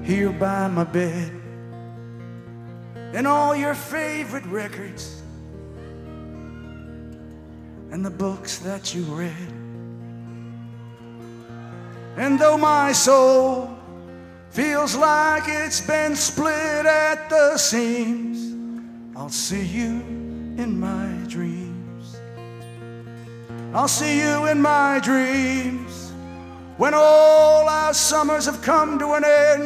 here by my bed, and all your favorite records and the books that you read. And though my soul feels like it's been split at the seams, I'll see you in my dreams. I'll see you in my dreams when all our summers have come to an end.